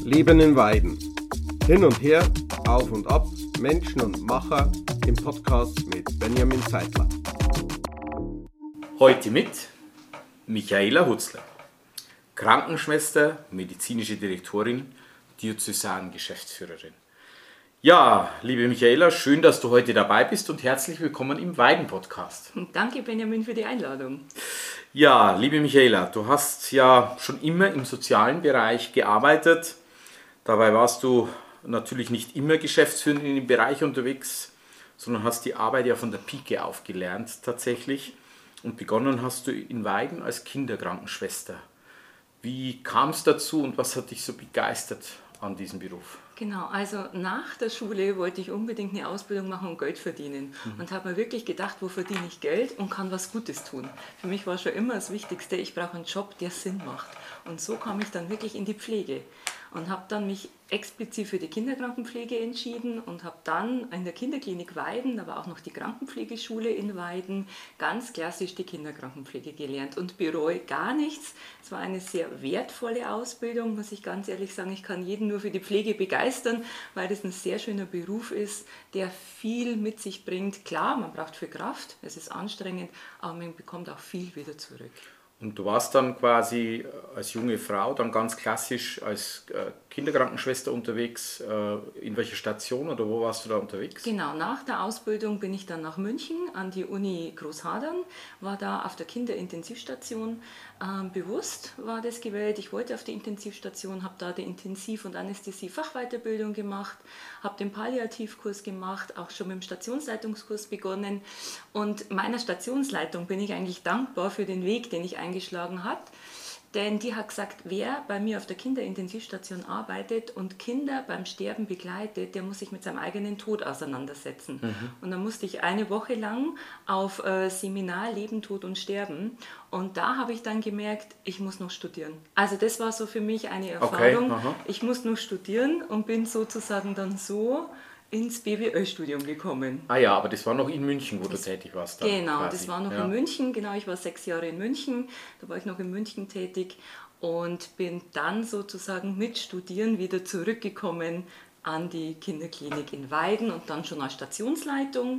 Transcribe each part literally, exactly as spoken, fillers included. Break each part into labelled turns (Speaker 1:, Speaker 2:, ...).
Speaker 1: Leben in Weiden. Hin und her, auf und ab, Menschen und Macher im Podcast mit Benjamin Zeitler.
Speaker 2: Heute mit Michaela Hutzler, Krankenschwester, medizinische Direktorin, Diözesan-Geschäftsführerin. Ja, liebe Michaela, schön, dass du heute dabei bist und herzlich willkommen im Weiden-Podcast.
Speaker 3: Danke, Benjamin, für die Einladung.
Speaker 2: Ja, liebe Michaela, du hast ja schon immer im sozialen Bereich gearbeitet. Dabei warst du natürlich nicht immer geschäftsführend in dem Bereich unterwegs, sondern hast die Arbeit ja von der Pike auf gelernt tatsächlich. Und begonnen hast du in Weiden als Kinderkrankenschwester. Wie kam es dazu und was hat dich so begeistert an diesem Beruf?
Speaker 3: Genau, also nach der Schule wollte ich unbedingt eine Ausbildung machen und Geld verdienen. Mhm. Und habe mir wirklich gedacht, wo verdiene ich Geld und kann was Gutes tun. Für mich war schon immer das Wichtigste, ich brauche einen Job, der Sinn macht. Und so kam ich dann wirklich in die Pflege. Und habe dann mich explizit für die Kinderkrankenpflege entschieden und habe dann in der Kinderklinik Weiden, aber auch noch die Krankenpflegeschule in Weiden, ganz klassisch die Kinderkrankenpflege gelernt und bereue gar nichts. Es war eine sehr wertvolle Ausbildung, muss ich ganz ehrlich sagen. Ich kann jeden nur für die Pflege begeistern, weil das ein sehr schöner Beruf ist, der viel mit sich bringt. Klar, man braucht viel Kraft, es ist anstrengend, aber man bekommt auch viel wieder zurück.
Speaker 2: Und du warst dann quasi als junge Frau dann ganz klassisch als Kinderkrankenschwester unterwegs. In welcher Station oder wo warst du da unterwegs?
Speaker 3: Genau, nach der Ausbildung bin ich dann nach München an die Uni Großhadern, war da auf der Kinderintensivstation. Ähm, bewusst war das gewählt. Ich wollte auf die Intensivstation, habe da die Intensiv- und Anästhesie-Fachweiterbildung gemacht, habe den Palliativkurs gemacht, auch schon mit dem Stationsleitungskurs begonnen. Und meiner Stationsleitung bin ich eigentlich dankbar für den Weg, den ich eingeschlagen habe. Denn die hat gesagt, wer bei mir auf der Kinderintensivstation arbeitet und Kinder beim Sterben begleitet, der muss sich mit seinem eigenen Tod auseinandersetzen. Mhm. Und dann musste ich eine Woche lang auf äh, Seminar Leben, Tod und Sterben. Und da habe ich dann gemerkt, ich muss noch studieren. Also das war so für mich eine Erfahrung. Okay, ich muss noch studieren und bin sozusagen dann so ins B W L-Studium gekommen.
Speaker 2: Ah ja, aber das war noch in München, wo das, du tätig warst. Dann
Speaker 3: genau,
Speaker 2: quasi.
Speaker 3: Das war noch
Speaker 2: ja.
Speaker 3: in München. Genau, ich war sechs Jahre in München. Da war ich noch in München tätig und bin dann sozusagen mit Studieren wieder zurückgekommen an die Kinderklinik in Weiden und dann schon als Stationsleitung.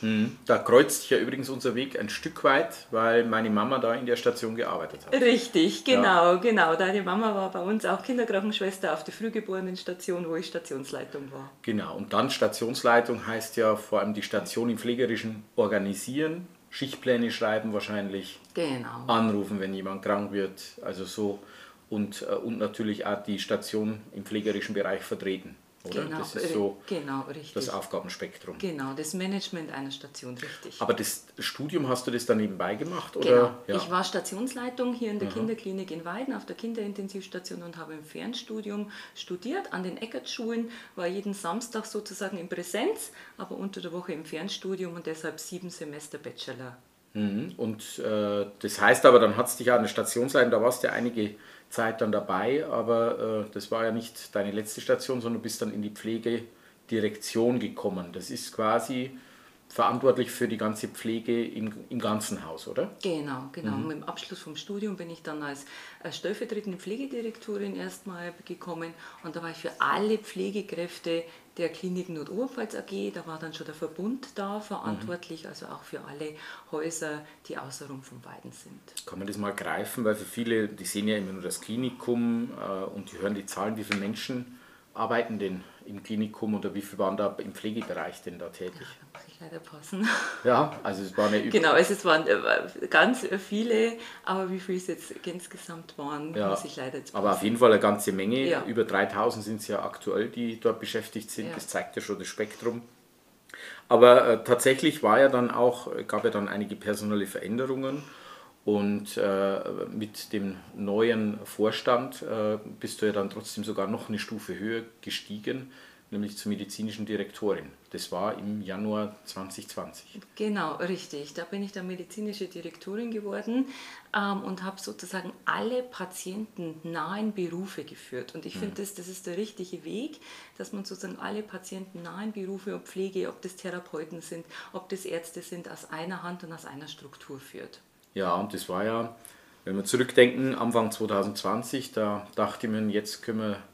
Speaker 2: Da kreuzt sich ja übrigens unser Weg ein Stück weit, weil meine Mama da in der Station gearbeitet hat.
Speaker 3: Richtig, genau, ja. genau. Deine Mama war bei uns auch Kinderkrankenschwester auf der Frühgeborenenstation, wo ich Stationsleitung war.
Speaker 2: Genau, und dann Stationsleitung heißt ja vor allem die Station im Pflegerischen organisieren, Schichtpläne schreiben wahrscheinlich,
Speaker 3: genau.
Speaker 2: Anrufen, wenn jemand krank wird, also so und, und natürlich auch die Station im pflegerischen Bereich vertreten. Oder?
Speaker 3: Genau,
Speaker 2: das ist so
Speaker 3: genau, richtig.
Speaker 2: das Aufgabenspektrum.
Speaker 3: Genau, das Management einer Station, richtig.
Speaker 2: Aber das Studium, hast du das dann nebenbei gemacht? Oder?
Speaker 3: Genau,
Speaker 2: ja.
Speaker 3: Ich war Stationsleitung hier in der
Speaker 2: Aha.
Speaker 3: Kinderklinik in Weiden auf der Kinderintensivstation und habe im Fernstudium studiert an den Eckert-Schulen, war jeden Samstag sozusagen in Präsenz, aber unter der Woche im Fernstudium und deshalb sieben Semester Bachelor.
Speaker 2: Mhm. Und äh, das heißt aber, dann hat es dich auch eine Stationsleitung, da warst du ja einige Zeit dann dabei, aber äh, das war ja nicht deine letzte Station, sondern du bist dann in die Pflegedirektion gekommen. Das ist quasi verantwortlich für die ganze Pflege im, im ganzen Haus, oder?
Speaker 3: Genau, genau.
Speaker 2: Mhm.
Speaker 3: Mit dem Abschluss vom Studium bin ich dann als, als stellvertretende Pflegedirektorin erstmal gekommen und da war ich für alle Pflegekräfte der Klinik Nordoberpfalz A G, da war dann schon der Verbund da verantwortlich, mhm. also auch für alle Häuser, die außerrum von Weiden sind.
Speaker 2: Kann man das mal greifen, weil für viele, die sehen ja immer nur das Klinikum äh, und die hören die Zahlen, wie viele Menschen arbeiten denn im Klinikum oder wie viele waren da im Pflegebereich denn da tätig?
Speaker 3: Ja, da muss ich leider passen.
Speaker 2: Ja, also es waren ja über
Speaker 3: Genau, also es waren ganz viele, aber wie viele es jetzt insgesamt waren,
Speaker 2: ja,
Speaker 3: muss ich leider jetzt passen.
Speaker 2: Aber auf jeden Fall eine ganze Menge,
Speaker 3: ja.
Speaker 2: über dreitausend sind es ja aktuell, die dort beschäftigt sind,
Speaker 3: ja.
Speaker 2: Das zeigt ja schon das Spektrum. Aber äh, tatsächlich war ja dann auch, gab ja dann einige personelle Veränderungen. Und äh, mit dem neuen Vorstand äh, bist du ja dann trotzdem sogar noch eine Stufe höher gestiegen, nämlich zur medizinischen Direktorin. Das war im Januar zwanzig zwanzig.
Speaker 3: Genau, richtig. Da bin ich dann medizinische Direktorin geworden ähm, und habe sozusagen alle patientennahen Berufe geführt. Und ich mhm. finde, das, das ist der richtige Weg, dass man sozusagen alle patientennahen Berufe, ob Pflege, ob das Therapeuten sind, ob das Ärzte sind, aus einer Hand und aus einer Struktur führt.
Speaker 2: Ja, und das war ja, wenn wir zurückdenken, Anfang zwanzig zwanzig, da dachte man, jetzt können wir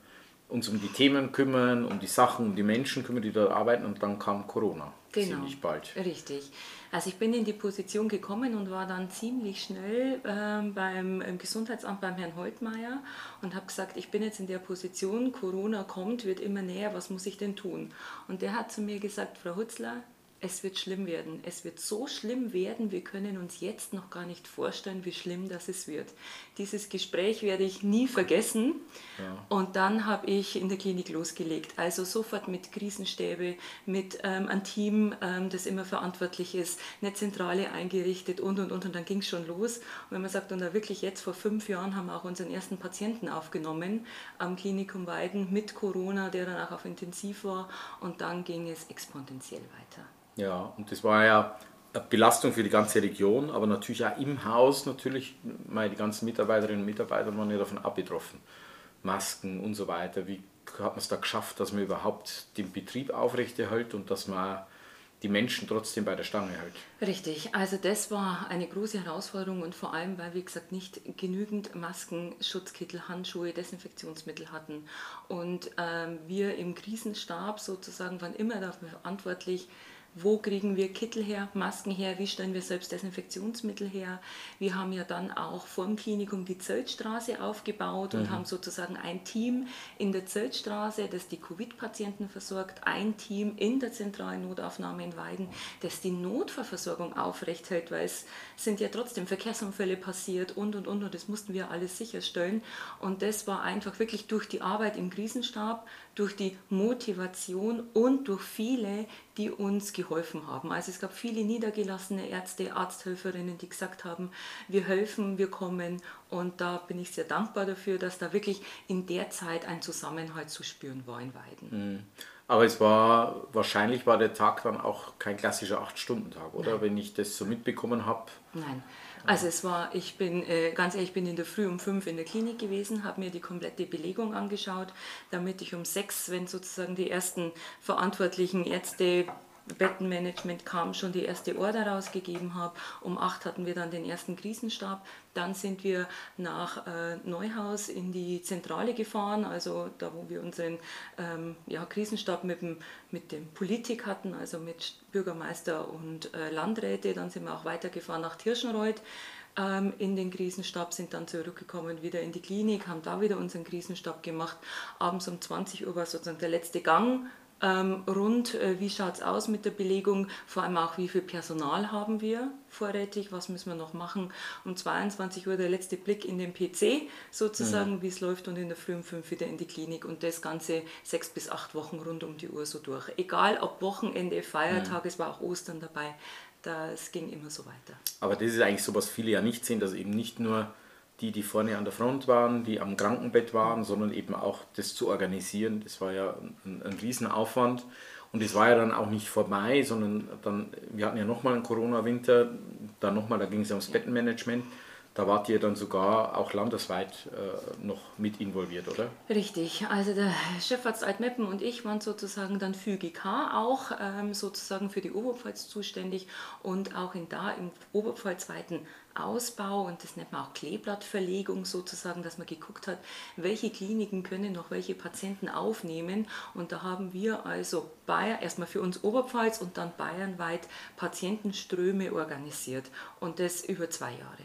Speaker 2: uns um die Themen kümmern, um die Sachen, um die Menschen kümmern, die da arbeiten, und dann kam Corona.
Speaker 3: Genau,
Speaker 2: Ziemlich bald.
Speaker 3: richtig. Also ich bin in die Position gekommen und war dann ziemlich schnell ähm, beim im Gesundheitsamt beim Herrn Holtmeier und habe gesagt, ich bin jetzt in der Position, Corona kommt, wird immer näher, was muss ich denn tun? Und der hat zu mir gesagt, Frau Hutzler, es wird schlimm werden. Es wird so schlimm werden, wir können uns jetzt noch gar nicht vorstellen, wie schlimm das es wird. Dieses Gespräch werde ich nie vergessen. Ja. Und dann habe ich in der Klinik losgelegt. Also sofort mit Krisenstäbe, mit ähm, einem Team, ähm, das immer verantwortlich ist, eine Zentrale eingerichtet und, und, und. Und dann ging es schon los. Und wenn man sagt, und da wirklich jetzt vor fünf Jahren haben wir auch unseren ersten Patienten aufgenommen am Klinikum Weiden mit Corona, der dann auch auf Intensiv war. Und dann ging es exponentiell weiter.
Speaker 2: Ja, und das war ja eine Belastung für die ganze Region, aber natürlich auch im Haus, natürlich, meine, die ganzen Mitarbeiterinnen und Mitarbeiter waren ja davon abgetroffen. Masken und so weiter. Wie hat man es da geschafft, dass man überhaupt den Betrieb aufrechterhält und dass man die Menschen trotzdem bei der Stange hält?
Speaker 3: Richtig, also das war eine große Herausforderung und vor allem, weil, wie gesagt, nicht genügend Masken, Schutzkittel, Handschuhe, Desinfektionsmittel hatten. Und ähm, wir im Krisenstab sozusagen waren immer dafür verantwortlich, wo kriegen wir Kittel her, Masken her, wie stellen wir selbst Desinfektionsmittel her. Wir haben ja dann auch vor dem Klinikum die Zeltstraße aufgebaut und mhm. haben sozusagen ein Team in der Zeltstraße, das die Covid-Patienten versorgt, ein Team in der zentralen Notaufnahme in Weiden, das die Notfallversorgung aufrechthält, weil es sind ja trotzdem Verkehrsunfälle passiert und, und, und, und das mussten wir alles sicherstellen. Und das war einfach wirklich durch die Arbeit im Krisenstab, durch die Motivation und durch viele, die uns geholfen haben. Also es gab viele niedergelassene Ärzte, Arzthelferinnen, die gesagt haben, wir helfen, wir kommen, und da bin ich sehr dankbar dafür, dass da wirklich in der Zeit ein Zusammenhalt zu spüren war in Weiden.
Speaker 2: Aber es war, wahrscheinlich war der Tag dann auch kein klassischer acht-Stunden-Tag, oder? Nein. Wenn ich das so mitbekommen habe.
Speaker 3: Nein. Also es war, ich bin, äh, ganz ehrlich, ich bin in der Früh um fünf in der Klinik gewesen, habe mir die komplette Belegung angeschaut, damit ich um sechs, wenn sozusagen die ersten verantwortlichen Ärzte, Bettenmanagement kam, schon die erste Order rausgegeben habe. Um acht hatten wir dann den ersten Krisenstab. Dann sind wir nach äh, Neuhaus in die Zentrale gefahren, also da, wo wir unseren ähm, ja, Krisenstab mit dem, mit dem Politik hatten, also mit Bürgermeister und äh, Landräte. Dann sind wir auch weitergefahren nach Tirschenreuth ähm, in den Krisenstab, sind dann zurückgekommen wieder in die Klinik, haben da wieder unseren Krisenstab gemacht. Abends um zwanzig Uhr war sozusagen der letzte Gang. Ähm, rund, äh, wie schaut es aus mit der Belegung, vor allem auch, wie viel Personal haben wir vorrätig, was müssen wir noch machen. Um zweiundzwanzig Uhr der letzte Blick in den P C, sozusagen, mhm. wie es läuft, und in der Früh um fünf wieder in die Klinik, und das Ganze sechs bis acht Wochen rund um die Uhr so durch. Egal ob Wochenende, Feiertag, mhm. es war auch Ostern dabei, das ging immer so weiter.
Speaker 2: Aber das ist eigentlich so, was viele ja nicht sehen, dass eben nicht nur die, die vorne an der Front waren, die am Krankenbett waren, sondern eben auch das zu organisieren. Das war ja ein, ein Riesenaufwand. Und es war ja dann auch nicht vorbei, sondern dann, wir hatten ja nochmal einen Corona-Winter, dann nochmal, da ging es ja ums Bettenmanagement. Da wart ihr dann sogar auch landesweit äh, noch mit involviert, oder?
Speaker 3: Richtig, also der Chefarzt Altmeppen und ich waren sozusagen dann für G K auch ähm, sozusagen für die Oberpfalz zuständig, und auch in da im oberpfalzweiten Ausbau, und das nennt man auch Kleeblattverlegung sozusagen, dass man geguckt hat, welche Kliniken können noch welche Patienten aufnehmen, und da haben wir also Bayern, erstmal für uns Oberpfalz und dann bayernweit Patientenströme organisiert, und das über zwei Jahre.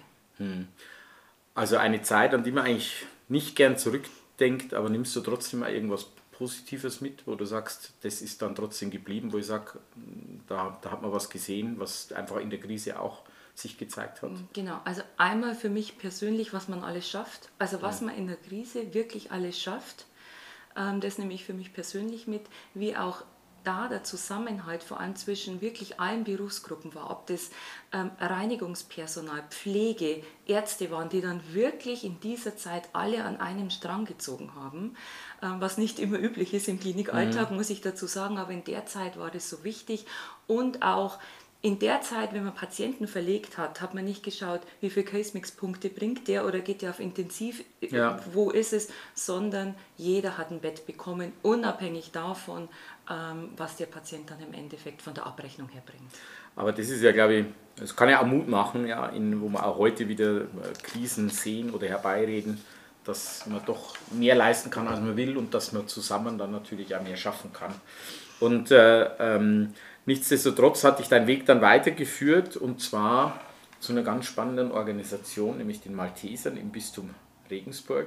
Speaker 2: Also eine Zeit, an die man eigentlich nicht gern zurückdenkt, aber nimmst du trotzdem mal irgendwas Positives mit, wo du sagst, das ist dann trotzdem geblieben, wo ich sage, da, da hat man was gesehen, was einfach in der Krise auch sich gezeigt hat?
Speaker 3: Genau, also einmal für mich persönlich, was man alles schafft, also was ja. man in der Krise wirklich alles schafft, ähm, das nehme ich für mich persönlich mit, wie auch da der Zusammenhalt vor allem zwischen wirklich allen Berufsgruppen war, ob das ähm, Reinigungspersonal, Pflege, Ärzte waren, die dann wirklich in dieser Zeit alle an einem Strang gezogen haben, ähm, was nicht immer üblich ist im Klinikalltag, mhm. muss ich dazu sagen, aber in der Zeit war das so wichtig. Und auch in der Zeit, wenn man Patienten verlegt hat, hat man nicht geschaut, wie viele Case-Mix-Punkte bringt der oder geht der auf Intensiv, ja. wo ist es, sondern jeder hat ein Bett bekommen, unabhängig davon, ähm, was der Patient dann im Endeffekt von der Abrechnung her bringt.
Speaker 2: Aber das ist ja, glaube ich, das kann ja auch Mut machen, ja, in, wo wir auch heute wieder Krisen sehen oder herbeireden, dass man doch mehr leisten kann, als man will und dass man zusammen dann natürlich auch mehr schaffen kann. Und äh, ähm, nichtsdestotrotz hat dich dein Weg dann weitergeführt und zwar zu einer ganz spannenden Organisation, nämlich den Maltesern im Bistum Regensburg.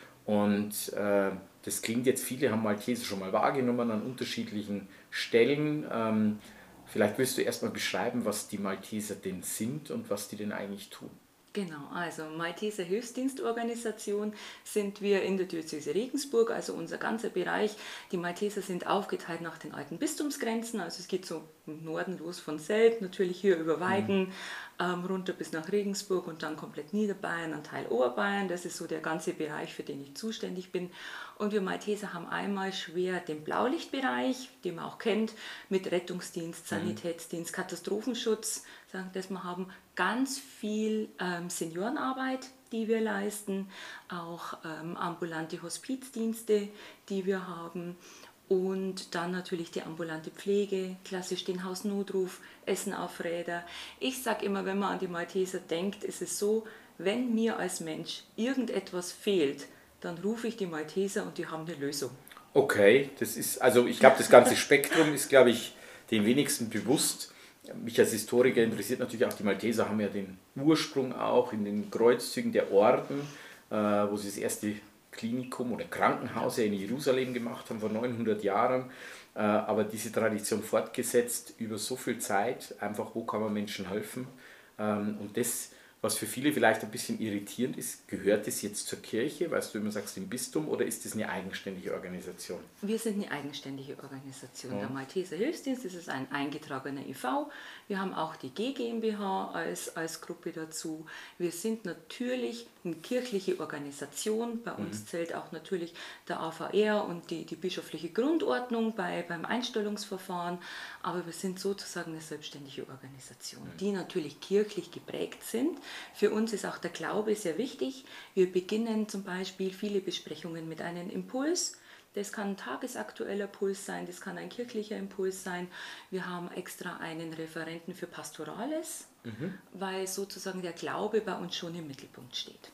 Speaker 2: Und äh, das klingt jetzt, viele haben Malteser schon mal wahrgenommen an unterschiedlichen Stellen. Ähm, vielleicht willst du erstmal beschreiben, was die Malteser denn sind und was die denn eigentlich tun.
Speaker 3: Genau, also Malteser Hilfsdienstorganisation sind wir in der Diözese Regensburg, also unser ganzer Bereich. Die Malteser sind aufgeteilt nach den alten Bistumsgrenzen, also es geht so im Norden los von Selb, natürlich hier über Weiden, mhm. ähm, runter bis nach Regensburg und dann komplett Niederbayern, ein Teil Oberbayern. Das ist so der ganze Bereich, für den ich zuständig bin. Und wir Malteser haben einmal schwer den Blaulichtbereich, den man auch kennt, mit Rettungsdienst, Sanitätsdienst, Katastrophenschutz, sagen, dass wir haben ganz viel ähm, Seniorenarbeit, die wir leisten, auch ähm, ambulante Hospizdienste, die wir haben und dann natürlich die ambulante Pflege, klassisch den Hausnotruf, Essen auf Räder. Ich sage immer, wenn man an die Malteser denkt, ist es so, wenn mir als Mensch irgendetwas fehlt, dann rufe ich die Malteser und die haben eine Lösung.
Speaker 2: Okay, das ist, also ich glaube, das ganze Spektrum ist, glaube ich, den wenigsten bewusst. Mich als Historiker interessiert natürlich auch, die Malteser haben ja den Ursprung auch in den Kreuzzügen der Orden, äh, wo sie das erste Klinikum oder Krankenhaus ja in Jerusalem gemacht haben vor neunhundert Jahren. Äh, aber diese Tradition fortgesetzt über so viel Zeit, einfach wo kann man Menschen helfen. Ähm, und das, was für viele vielleicht ein bisschen irritierend ist, gehört das jetzt zur Kirche, weißt du immer sagst, im Bistum, oder ist das eine eigenständige Organisation?
Speaker 3: Wir sind eine eigenständige Organisation.
Speaker 2: Ja.
Speaker 3: Der Malteser Hilfsdienst, das ist ein eingetragener I V. Wir haben auch die G GmbH als, als Gruppe dazu. Wir sind natürlich eine kirchliche Organisation. Bei uns mhm. zählt auch natürlich der A V R und die, die bischöfliche Grundordnung bei, beim Einstellungsverfahren. Aber wir sind sozusagen eine selbstständige Organisation, mhm. die natürlich kirchlich geprägt sind. Für uns ist auch der Glaube sehr wichtig. Wir beginnen zum Beispiel viele Besprechungen mit einem Impuls. Das kann ein tagesaktueller Puls sein, das kann ein kirchlicher Impuls sein. Wir haben extra einen Referenten für Pastorales, mhm. weil sozusagen der Glaube bei uns schon im Mittelpunkt steht.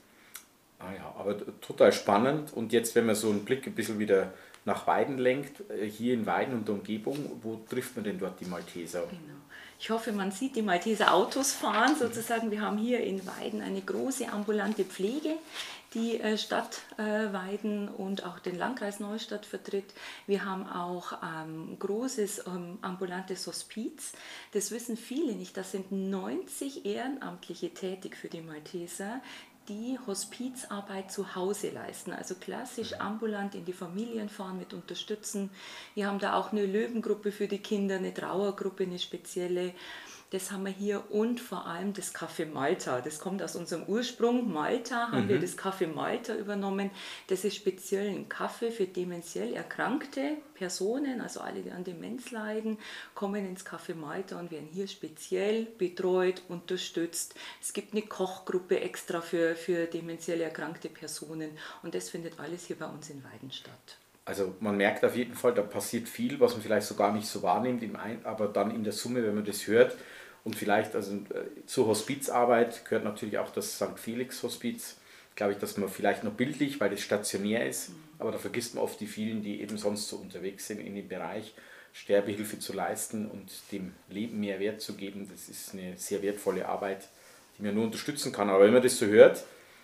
Speaker 2: Ah ja, aber total spannend. Und jetzt, wenn man so einen Blick ein bisschen wieder nach Weiden lenkt, hier in Weiden und der Umgebung, wo trifft man denn dort die Malteser?
Speaker 3: Genau. Ich hoffe, man sieht die Malteser Autos fahren, sozusagen. Wir haben hier in Weiden eine große ambulante Pflege, die äh, Stadt äh, Weiden und auch den Landkreis Neustadt vertritt. Wir haben auch ähm, großes ähm, ambulantes Hospiz. Das wissen viele nicht. Da sind neunzig Ehrenamtliche tätig für die Malteser, die Hospizarbeit zu Hause leisten, also klassisch ambulant in die Familien fahren, mit unterstützen. Wir haben da auch eine Löwengruppe für die Kinder, eine Trauergruppe, eine spezielle. Das haben wir hier und vor allem das Café Malta. Das kommt aus unserem Ursprung. Malta haben mhm. wir das Café Malta übernommen. Das ist speziell ein Kaffee für dementiell erkrankte Personen, also alle, die an Demenz leiden, kommen ins Café Malta und werden hier speziell betreut, unterstützt. Es gibt eine Kochgruppe extra für, für dementiell erkrankte Personen und das findet alles hier bei uns in Weiden statt.
Speaker 2: Also man merkt auf jeden Fall, da passiert viel, was man vielleicht so gar nicht so wahrnimmt, aber dann in der Summe, wenn man das hört, und vielleicht also zur Hospizarbeit gehört natürlich auch das Sankt Felix Hospiz, glaube ich, dass man vielleicht noch bildlich, weil das stationär ist, mhm. aber da vergisst man oft die vielen, die eben sonst so unterwegs sind in dem Bereich, Sterbehilfe zu leisten und dem Leben mehr Wert zu geben. Das ist eine sehr wertvolle Arbeit, die man nur unterstützen kann. Aber wenn man das so hört,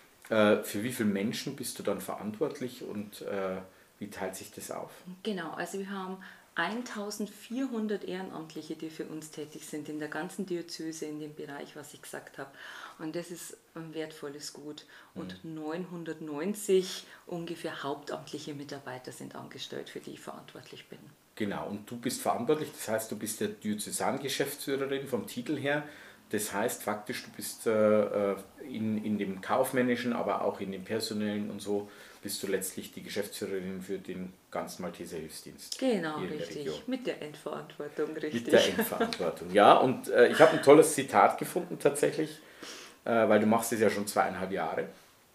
Speaker 2: für wie viele Menschen bist du dann verantwortlich und wie teilt sich das auf?
Speaker 3: Genau, also wir haben eintausendvierhundert Ehrenamtliche, die für uns tätig sind in der ganzen Diözese in dem Bereich, was ich gesagt habe. Und das ist ein wertvolles Gut. Und mhm. neunhundertneunzig ungefähr hauptamtliche Mitarbeiter sind angestellt, für die ich verantwortlich bin.
Speaker 2: Genau, und du bist verantwortlich, das heißt, du bist der Diözesangeschäftsführerin vom Titel her. Das heißt faktisch, du bist äh, in, in dem kaufmännischen, aber auch in dem personellen und so, bist du letztlich die Geschäftsführerin für den ganzen Malteser Hilfsdienst.
Speaker 3: Genau, richtig. Mit der Endverantwortung, richtig.
Speaker 2: Mit der Endverantwortung, ja. Und äh, ich habe ein tolles Zitat gefunden tatsächlich, äh, weil du machst es ja schon zweieinhalb Jahre.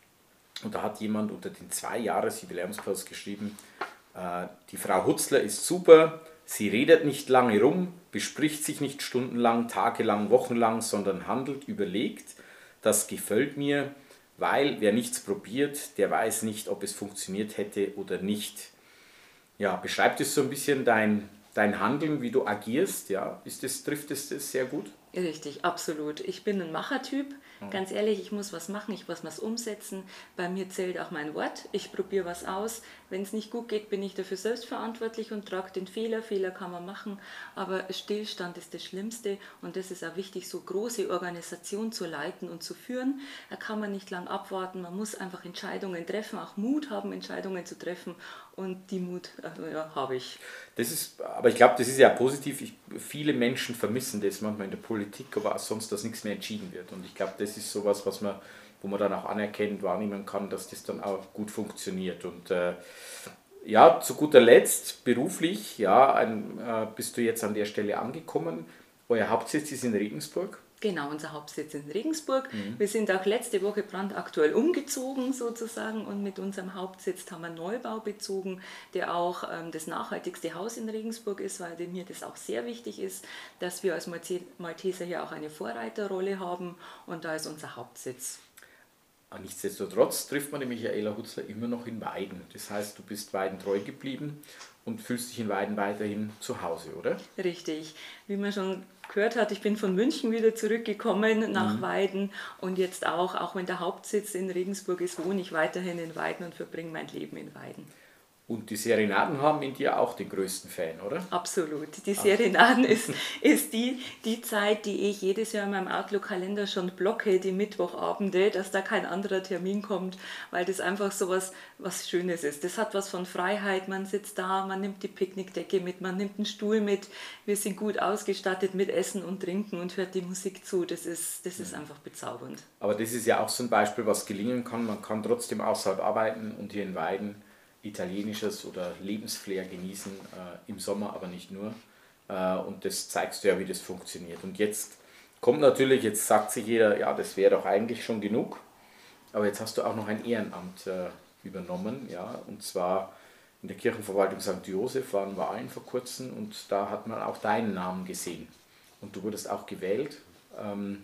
Speaker 2: Und da hat jemand unter den zwei Jahres-Jubiläumspost geschrieben, äh, die Frau Hutzler ist super, sie redet nicht lange rum, bespricht sich nicht stundenlang, tagelang, wochenlang, sondern handelt überlegt. Das gefällt mir, weil wer nichts probiert, der weiß nicht, ob es funktioniert hätte oder nicht. Ja, beschreibt es so ein bisschen dein, dein Handeln, wie du agierst? Ja, ist das, trifft es das sehr gut?
Speaker 3: Richtig, absolut. Ich bin ein Machertyp. Ganz ehrlich, ich muss was machen, ich muss was umsetzen. Bei mir zählt auch mein Wort. Ich probiere was aus. Wenn es nicht gut geht, bin ich dafür selbst verantwortlich und trage den Fehler. Fehler kann man machen, aber Stillstand ist das Schlimmste. Und das ist auch wichtig, so große Organisationen zu leiten und zu führen. Da kann man nicht lang abwarten. Man muss einfach Entscheidungen treffen, auch Mut haben, Entscheidungen zu treffen. Und die Mut äh, ja, habe ich.
Speaker 2: Das ist, aber ich glaube, das ist ja positiv. Ich, viele Menschen vermissen das manchmal in der Politik, aber auch sonst, dass nichts mehr entschieden wird. Und ich glaube, das ist sowas, was man, wo man dann auch anerkennt, wahrnehmen kann, dass das dann auch gut funktioniert. Und äh, ja, zu guter Letzt, beruflich, ja, ein, äh, bist du jetzt an der Stelle angekommen. Euer Hauptsitz ist in Regensburg.
Speaker 3: Genau, unser Hauptsitz in Regensburg.
Speaker 2: Mhm.
Speaker 3: Wir sind auch letzte Woche brandaktuell umgezogen sozusagen und mit unserem Hauptsitz haben wir einen Neubau bezogen, der auch ähm, das nachhaltigste Haus in Regensburg ist, weil mir das auch sehr wichtig ist, dass wir als Malteser hier auch eine Vorreiterrolle haben und da ist unser Hauptsitz.
Speaker 2: Nichtsdestotrotz trifft man die Michaela Hutzler immer noch in Weiden. Das heißt, du bist Weiden treu geblieben und fühlst dich in Weiden weiterhin zu Hause, oder?
Speaker 3: Richtig. Wie man schon gehört hat, ich bin von München wieder zurückgekommen nach mhm. Weiden und jetzt auch, auch wenn der Hauptsitz in Regensburg ist, wohne ich weiterhin in Weiden und verbringe mein Leben in Weiden.
Speaker 2: Und die Serenaden haben in dir auch den größten Fan, oder?
Speaker 3: Absolut. Die Serenaden ist, ist die, die Zeit, die ich jedes Jahr in meinem Outlook-Kalender schon blocke, die Mittwochabende, dass da kein anderer Termin kommt, weil das einfach so was, was Schönes ist. Das hat was von Freiheit, man sitzt da, man nimmt die Picknickdecke mit, man nimmt einen Stuhl mit, wir sind gut ausgestattet mit Essen und Trinken und hört die Musik zu. Das ist, das ist einfach bezaubernd.
Speaker 2: Aber das ist ja auch so ein Beispiel, was gelingen kann. Man kann trotzdem außerhalb arbeiten und hier in Weiden italienisches oder Lebensflair genießen, äh, im Sommer aber nicht nur. Äh, und das zeigst du ja, wie das funktioniert. Und jetzt kommt natürlich, jetzt sagt sich jeder, ja, das wäre doch eigentlich schon genug, aber jetzt hast du auch noch ein Ehrenamt äh, übernommen, ja, und zwar in der Kirchenverwaltung Sankt Joseph waren Wahlen vor kurzem und da hat man auch deinen Namen gesehen. Und du wurdest auch gewählt. Ähm,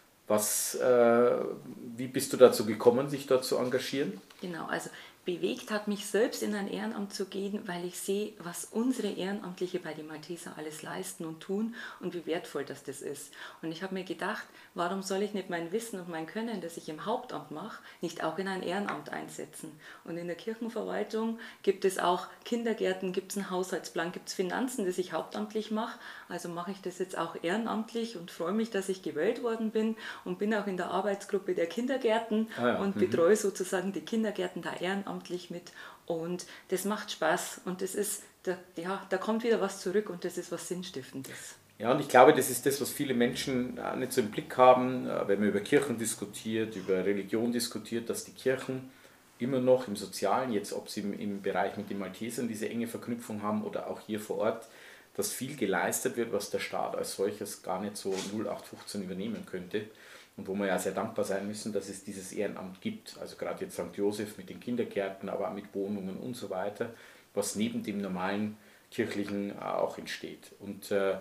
Speaker 2: was, äh, wie bist du dazu gekommen, sich dort zu engagieren?
Speaker 3: Genau, also bewegt hat mich selbst in ein Ehrenamt zu gehen, weil ich sehe, was unsere Ehrenamtliche bei den Malteser alles leisten und tun und wie wertvoll das, das ist. Und ich habe mir gedacht, warum soll ich nicht mein Wissen und mein Können, das ich im Hauptamt mache, nicht auch in ein Ehrenamt einsetzen? Und in der Kirchenverwaltung gibt es auch Kindergärten, gibt es einen Haushaltsplan, gibt es Finanzen, das ich hauptamtlich mache. Also mache ich das jetzt auch ehrenamtlich und freue mich, dass ich gewählt worden bin und bin auch in der Arbeitsgruppe der Kindergärten ah ja. und mhm. betreue sozusagen die Kindergärten da ehrenamtlich mit und das macht Spaß und das ist, da, ja, da kommt wieder was zurück und das ist was Sinnstiftendes.
Speaker 2: Ja, und ich glaube, das ist das, was viele Menschen nicht so im Blick haben, wenn man über Kirchen diskutiert, über Religion diskutiert, dass die Kirchen immer noch im Sozialen, jetzt ob sie im, im Bereich mit den Maltesern diese enge Verknüpfung haben oder auch hier vor Ort, dass viel geleistet wird, was der Staat als solches gar nicht so null acht fünfzehn übernehmen könnte. Und wo wir ja sehr dankbar sein müssen, dass es dieses Ehrenamt gibt, also gerade jetzt Sankt Joseph mit den Kindergärten, aber auch mit Wohnungen und so weiter, was neben dem normalen kirchlichen auch entsteht. Und äh,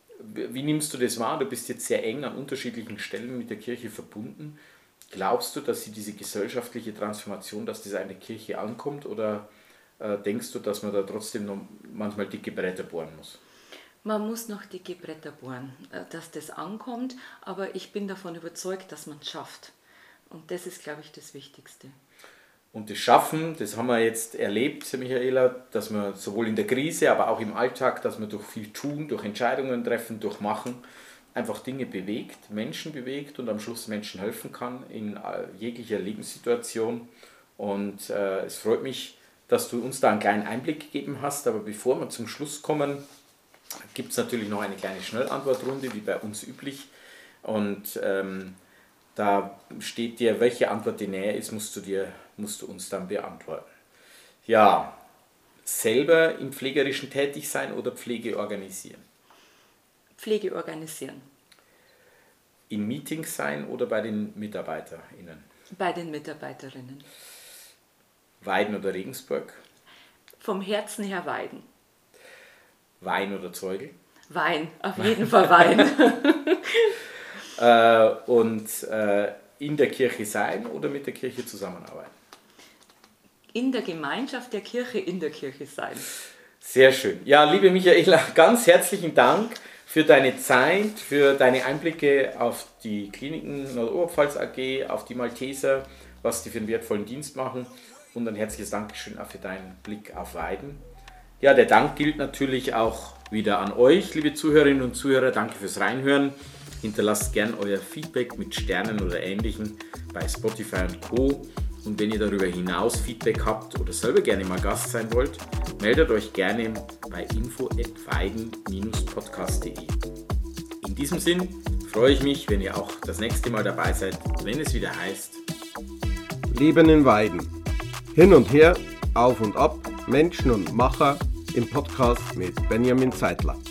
Speaker 2: wie nimmst du das wahr? Du bist jetzt sehr eng an unterschiedlichen Stellen mit der Kirche verbunden. Glaubst du, dass sie diese gesellschaftliche Transformation, dass das an der Kirche ankommt oder äh, denkst du, dass man da trotzdem noch manchmal dicke Bretter bohren muss?
Speaker 3: Man muss noch dicke Bretter bohren, dass das ankommt, aber ich bin davon überzeugt, dass man es schafft. Und das ist, glaube ich, das Wichtigste.
Speaker 2: Und das Schaffen, das haben wir jetzt erlebt, Michaela, dass man sowohl in der Krise, aber auch im Alltag, dass man durch viel Tun, durch Entscheidungen treffen, durch Machen, einfach Dinge bewegt, Menschen bewegt und am Schluss Menschen helfen kann in jeglicher Lebenssituation. Und äh, es freut mich, dass du uns da einen kleinen Einblick gegeben hast, aber bevor wir zum Schluss kommen, gibt es natürlich noch eine kleine Schnellantwortrunde, wie bei uns üblich. Und ähm, da steht dir, welche Antwort dir näher ist, musst du, dir, musst du uns dann beantworten. Ja, selber im Pflegerischen tätig sein oder Pflege organisieren?
Speaker 3: Pflege organisieren.
Speaker 2: In Meetings sein oder bei den MitarbeiterInnen?
Speaker 3: Bei den MitarbeiterInnen.
Speaker 2: Weiden oder Regensburg?
Speaker 3: Vom Herzen her Weiden.
Speaker 2: Wein oder Zeugel?
Speaker 3: Wein, auf jeden Fall Wein.
Speaker 2: äh, und äh, in der Kirche sein oder mit der Kirche zusammenarbeiten?
Speaker 3: In der Gemeinschaft der Kirche, in der Kirche sein.
Speaker 2: Sehr schön. Ja, liebe Michaela, ganz herzlichen Dank für deine Zeit, für deine Einblicke auf die Kliniken Nordoberpfalz A G, auf die Malteser, was die für einen wertvollen Dienst machen und ein herzliches Dankeschön auch für deinen Blick auf Weiden. Ja, der Dank gilt natürlich auch wieder an euch, liebe Zuhörerinnen und Zuhörer. Danke fürs Reinhören. Hinterlasst gern euer Feedback mit Sternen oder Ähnlichem bei Spotify und Co. Und wenn ihr darüber hinaus Feedback habt oder selber gerne mal Gast sein wollt, meldet euch gerne bei info at weiden dash podcast punkt de. In diesem Sinn freue ich mich, wenn ihr auch das nächste Mal dabei seid, wenn es wieder heißt
Speaker 1: Leben in Weiden. Hin und her, auf und ab, Menschen und Macher im Podcast mit Benjamin Zeitler.